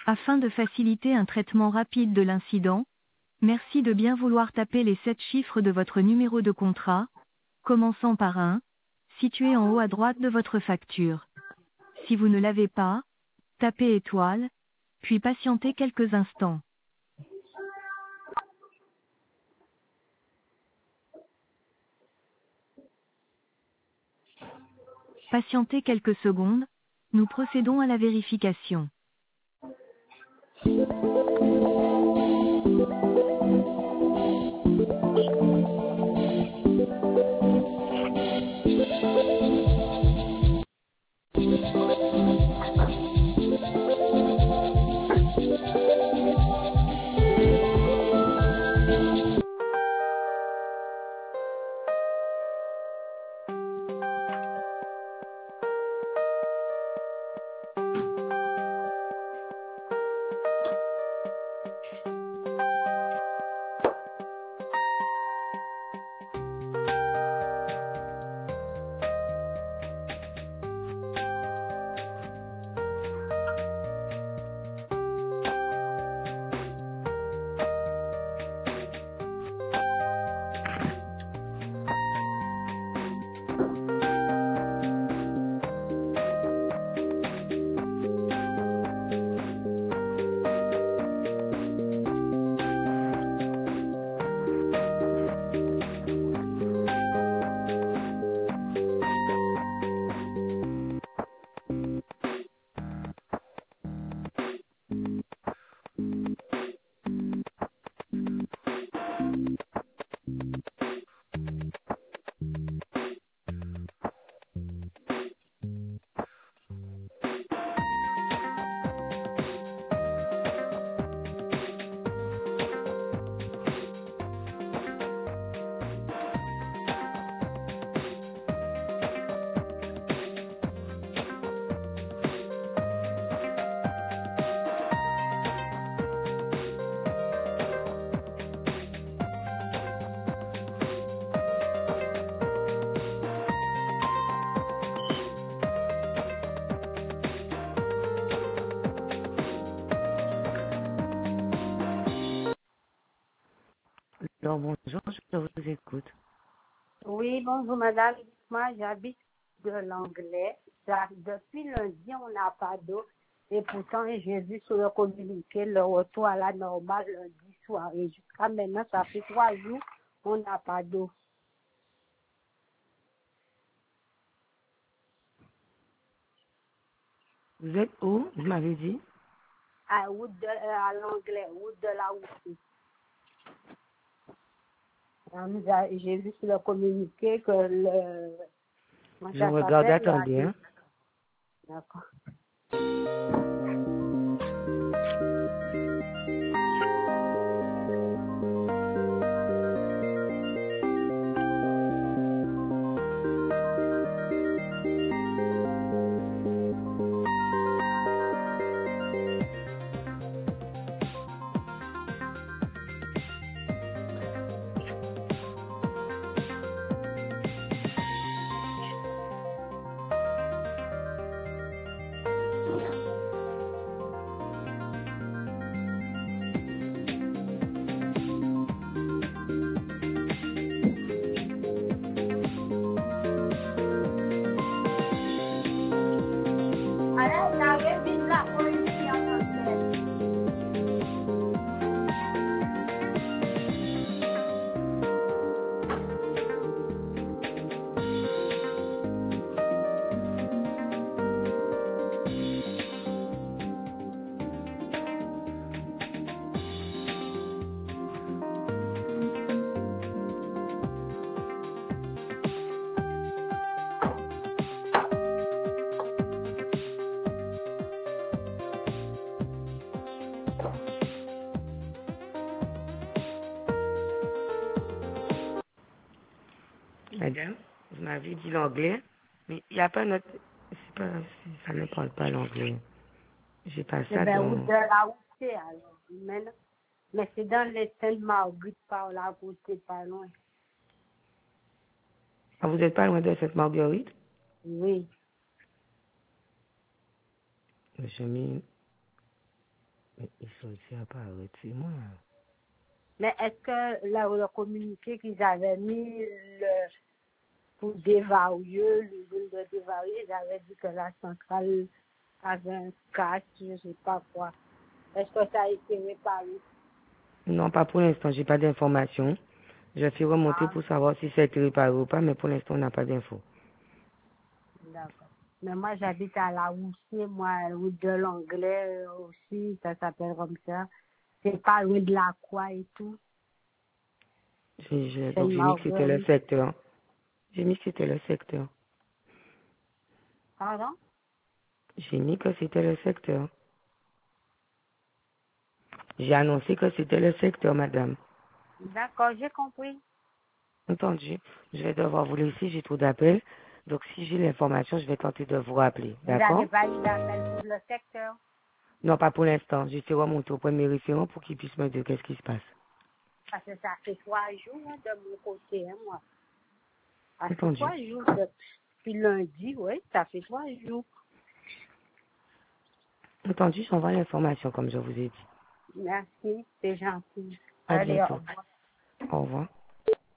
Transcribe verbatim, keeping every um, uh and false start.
Afin de faciliter un traitement rapide de l'incident, merci de bien vouloir taper les sept chiffres de votre numéro de contrat, commençant par un, situé en haut à droite de votre facture. Si vous ne l'avez pas, tapez étoile, puis patientez quelques instants. Patientez quelques secondes, nous procédons à la vérification. Alors, bonjour, je vous écoute. Oui, bonjour madame. Moi, j'habite de l'anglais. Ça- Depuis lundi, on n'a pas d'eau. Et pourtant, j'ai vu sur le communiqué le retour à la normale lundi soir. Et jusqu'à maintenant, ça fait trois jours, on n'a pas d'eau. Vous êtes où? Vous m'avez dit? À, route de, euh, à l'anglais, route de la route. On nous a- J'ai vu sur le communiqué que le... comment Je ça regarde, s'appelle, la- attendez. Hein. D'accord. Allez, j'avais vu la police en anglais. Madame, vous m'avez dit l'anglais, mais il n'y a pas notre... c'est Pas, ça ne parle pas l'anglais. J'ai pas Eh ça bien, route dans... de la route, alors. Mais, mais c'est dans les Sainte-Marguerite, par la route, c'est pas loin. Ah, vous n'êtes pas loin de cette Marguerite? Oui. Je mis... Mais ils sont aussi apparaître, c'est moi. Mais est-ce que là, le communiqué qu'ils avaient mis le, pour déverrouiller, l'usine de déverrouiller, ils avaient dit que la centrale avait un casse, je ne sais pas quoi. Est-ce que ça a été réparé? Non, pas pour l'instant, j'ai pas d'informations. Je vais remonter Ah, pour savoir si ça a été réparé ou pas, mais pour l'instant, on n'a pas d'infos. d'accord. Mais moi, j'habite à la Houssie, moi, la route de l'Anglais euh, aussi, ça s'appelle comme ça. C'est pas loin de la Croix et tout. J'ai- j'ai- C'est donc, une j'ai mis que c'était le marguerite. secteur. J'ai mis que c'était le secteur. Pardon? J'ai mis que c'était le secteur. J'ai annoncé que c'était le secteur, madame. D'accord, j'ai compris. Entendu. Je vais devoir vous laisser, j'ai trop d'appels. Donc, si j'ai l'information, je vais tenter de vous rappeler. Vous n'avez D'accord? pas eu d'appel pour le secteur? Non, pas pour l'instant. J'ai fait remonter au premier référent pour qu'il puisse me dire qu'est-ce qui se passe. Parce que ça fait trois jours hein, de mon côté, hein, moi. Ça fait Entendu. trois jours depuis lundi, oui, ça fait trois jours. Entendu, j'envoie l'information comme je vous ai dit. Merci, c'est gentil. À Allez, au bientôt. revoir. Au revoir.